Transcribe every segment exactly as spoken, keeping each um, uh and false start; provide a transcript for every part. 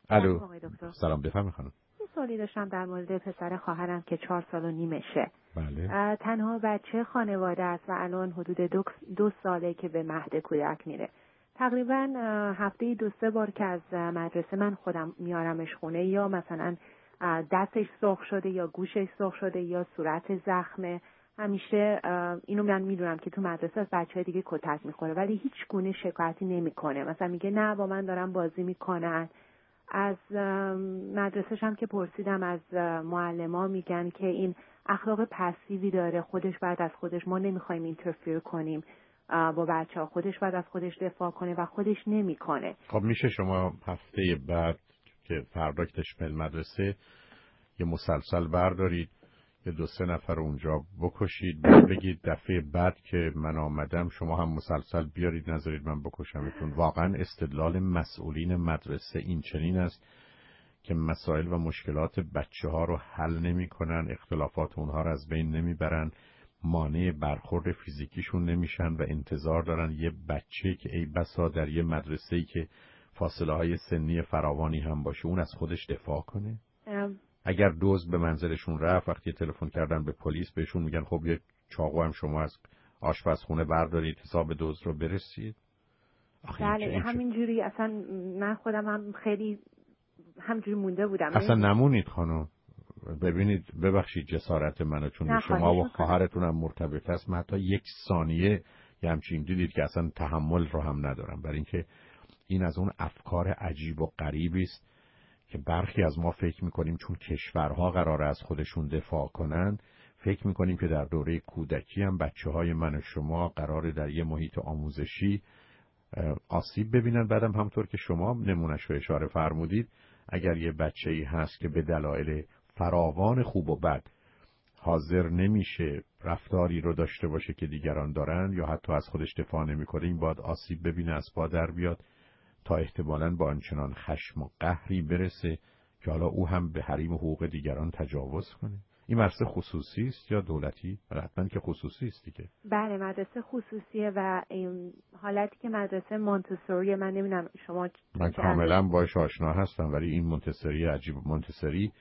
الو. آقای دکتر. سلام، بفرمایید خانم. یه سوالی داشتم در مورد پسر خواهرم که چهار سال و نیمشه. بله. تنها بچه خانواده است و الان حدود دو, دو ساله که به مهد کودک میره. تقریبا هفته دو سه بار که از مدرسه من خودم میارمش خونه، یا مثلا دستش سرخ شده یا گوشش سرخ شده یا صورت زخمه. همیشه اینو من میدونم که تو مدرسه از بچه‌های دیگه کتک میخوره، ولی هیچ گونه شکایتی نمیکنه. مثلا میگه نه با من دارن بازی میکنن. از مدرسه‌ش هم که پرسیدم از معلما میگن که این اخلاق پسیوی داره، خودش بعد از خودش، ما نمیخوایم اینترفیر کنیم با بچه‌ها، خودش بعد از خودش دفاع کنه و خودش نمیکنه. خب میشه شما هفته بعد که فردا که تشمل مدرسه یه مسلسل بردارید، یه دو سه نفر اونجا بکشید، بگید دفعه بعد که من آمدم شما هم مسلسل بیارید، نذارید من بکشمتون. واقعا استدلال مسئولین مدرسه این چنین است که مسائل و مشکلات بچه ها رو حل نمی کنن، اختلافات اونها رو از بین نمی برن، مانع برخورد فیزیکیشون نمیشن و انتظار دارن یه بچه که ای بسا در یه مدرسه‌ای که فاصله های سنی فراوانی هم باشه اون از خودش دفاع کنه. اگر دزد به منزلشون رفت، وقتی تلفن کردن به پلیس بهشون میگن خب یه چاقو هم شما از آشپزخونه بردارید حساب دزد رو برسید. بله همینجوری. اصلا من خودم هم خیلی همجوری مونده بودم. اصلا نمونید خانم. ببینید ببخشید جسارت منو، چون شما و خواهرتون هم مرتبط است، من حتی یک ثانیه یه همچین دیدید که اصلا تحمل رو هم ندارم، برای اینکه این از اون افکار عجیب و غریبی است که برخی از ما فکر میکنیم چون کشورها قراره از خودشون دفاع کنن، فکر میکنیم که در دوره کودکی هم بچه های من و شما قراره در یه محیط آموزشی آسیب ببینن. بعدم همطور که شما نمونش رو اشاره فرمودید، اگر یه بچه‌ای هست که به دلایل فراوان خوب و بد حاضر نمیشه رفتاری رو داشته باشه که دیگران دارن یا حتی از خودش دفاع نمیکنه، این باید آسیب ببینه، از پا در بیاد تا احتمالاً با آنچنان خشم و قهری برسه که حالا او هم به حریم حقوق دیگران تجاوز کنه. این مدرسه خصوصی است یا دولتی؟ حتما که خصوصی است دیگه. بله مدرسه خصوصیه و این حالتی که مدرسه مونتسوری، من نمیدونم شما. من کاملا باش آشنا هستم، ولی این مونتسوری عجیب. مونتسوری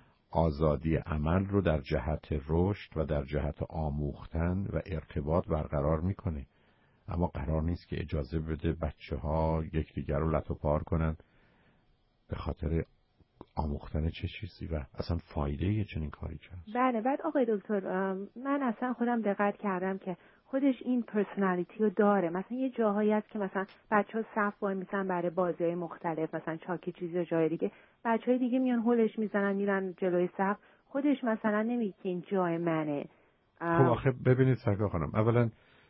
آزادی عمل رو در جهت رشد و در جهت آموختن و ارتباط برقرار میکنه، اما قرار نیست که اجازه بده بچه ها یکدیگر رو لط و پار کنن به خاطر آموختن چه چیزی و اصلا فایده یه چنین کاری چه هست. بله. بعد آقای دکتر من اصلا خودم دقت کردم که خودش این پرسونالیتی رو داره. مثلا یه جاهایی هست که مثلا بچه ها صف وای میسن برای بازی‌های مختلف، مثلا چاکی چیزی جای دیگه، بچه‌های دیگه میان هولش میزنن میرن جلوی صف، خودش مثلا نمیگه که این جای منه. خب آخه ببینید سرکار خانم، اولا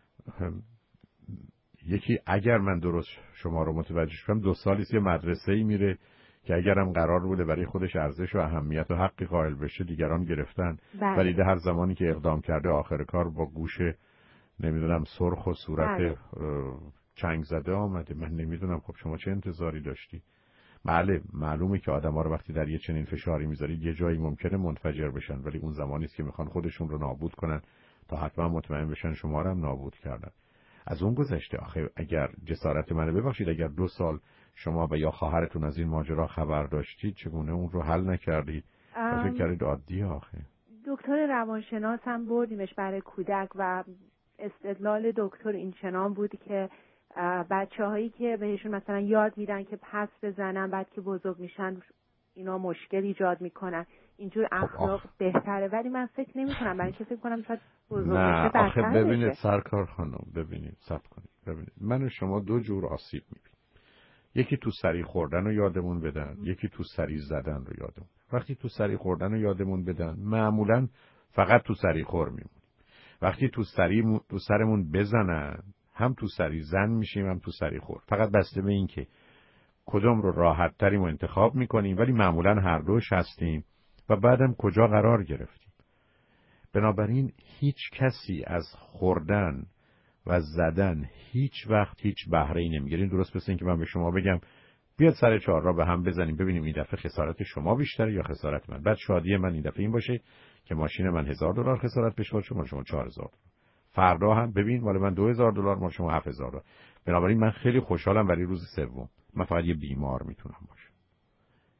یکی اگر من درست شما رو متوجه کنم دو سالیست یه مدرسه‌ای میره که اگرم قرار بوده برای خودش ارزش و اهمیت و حقی قائل بشه دیگران گرفتن، بله. ولی هر زمانی که اقدام کرده آخر کار با گوش نمیدونم سرخ و صورت بله. چنگ زده آمده. من نمیدونم خب شما چه انتظاری داشتی؟ بله معلومه که آدم‌ها رو وقتی در یه چنین فشاری میذارید یه جایی ممکنه منفجر بشن، ولی اون زمانی است که میخوان خودشون رو نابود کنن تا حتما مطمئن بشن شما رو هم نابود کردن. از اون گذشته آخه اگر جسارت منو ببخشید، اگر دو سال شما و یا خواهرتون از این ماجرا خبر داشتید چگونه اون رو حل نکردید؟ فکر کردید عادیه؟ آخه دکتر روانشناس هم بردیمش برای کودک و استدلال دکتر این چنان بود که بچه هایی که بهشون مثلا یاد میدن که پس بزنن بعد که بزرگ میشن اینا مشکل ایجاد میکنن، اینجور اخلاق بهتره. ولی من فکر نمی کنم، برای اینکه فکر کنم شاید بزرگ بشه بدتر بشه. نه آخه ببینید سرکار خانم، ببینید صبر کنید، ببینید من و شما دو جور آسیب میبینیم. یکی تو سری خوردن رو یادمون بدن، یکی تو سری زدن رو یادمون. وقتی تو سری خوردن رو یادمون بدن معمولا فقط تو سری خور میمونیم. وقتی تو سری تو سرمون بزنن هم تو سری زن میشیم هم تو سری خور. فقط بسته به این که کدوم رو راحت تریم و انتخاب میکنیم، ولی معمولا هر دوش هستیم و بعدم کجا قرار گرفتیم. بنابراین هیچ کسی از خوردن و زدن هیچ وقت هیچ بهره ای نمیگیره. درست مثل این که من به شما بگم بیاد سر چهار را به هم بزنیم ببینیم این دفعه خسارت شما بیشتره یا خسارت من. بعد شادی من این دفعه این باشه که ماشین من هزار دلار خسارت بشه، شما شما چهار هزار. فردا هم ببین مال من دو هزار دلار، مال شما هفت هزار دلار. بنابراین من خیلی خوشحالم برای روز سوم. من فقط یه بیمار میتونم باشم.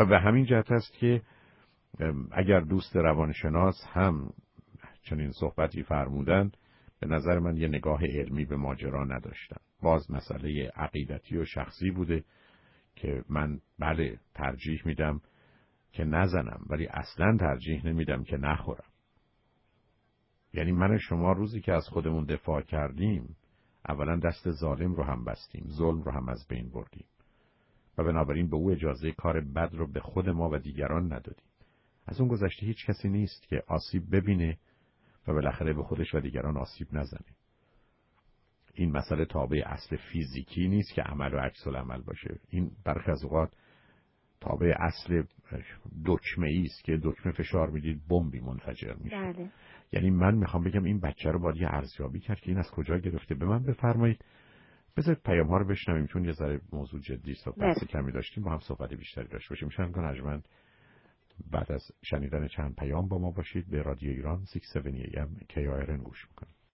و به همین جهت است که اگر دوست روانشناس هم چنین صحبتی فرمودن، به نظر من یه نگاه علمی به ماجرا نداشتن. باز مسئله عقیدتی و شخصی بوده که من بله ترجیح میدم که نزنم، ولی اصلا ترجیح نمیدم که نخورم. یعنی من شما روزی که از خودمون دفاع کردیم، اولا دست ظالم رو هم بستیم، ظلم رو هم از بین بردیم و بنابراین به او اجازه کار بد رو به خود ما و دیگران ندادیم. از اون گذشته هیچ کسی نیست که آسیب ببینه و بالاخره به خودش و دیگران آسیب نزنه. این مسئله تابع اصل فیزیکی نیست که عمل و عکس العمل باشه. این برخی از اوقات تابع اصل دکمه‌ای است که دکمه فشار میدید بمبی منفجر میشه. بله. یعنی من میخوام بگم این بچه رو باید یه ارزیابی کرد که این از کجا گرفته. به من بفرمایید بذارید پیام ها رو بشنویم، چون یه ذره موضوع جدی است و بحث کمی داشتیم، با هم صحبت بیشتری داشته باشیم. میشن کن اجمن بعد از شنیدن چند پیام با ما باشید. به رادیو ایران ششصد و هفت ام کی آر ان گوش میکنید.